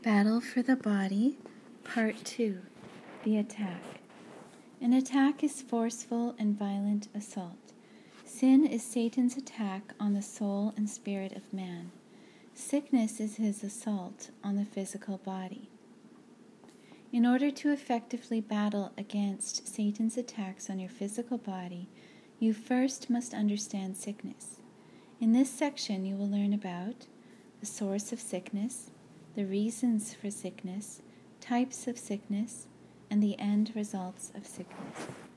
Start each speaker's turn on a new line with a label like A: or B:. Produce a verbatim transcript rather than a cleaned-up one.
A: Battle for the Body, Part two, The Attack. An attack is forceful and violent assault. Sin is Satan's attack on the soul and spirit of man. Sickness is his assault on the physical body. In order to effectively battle against Satan's attacks on your physical body, you first must understand sickness. In this section, you will learn about the source of sickness, the reasons for sickness, types of sickness, and the end results of sickness.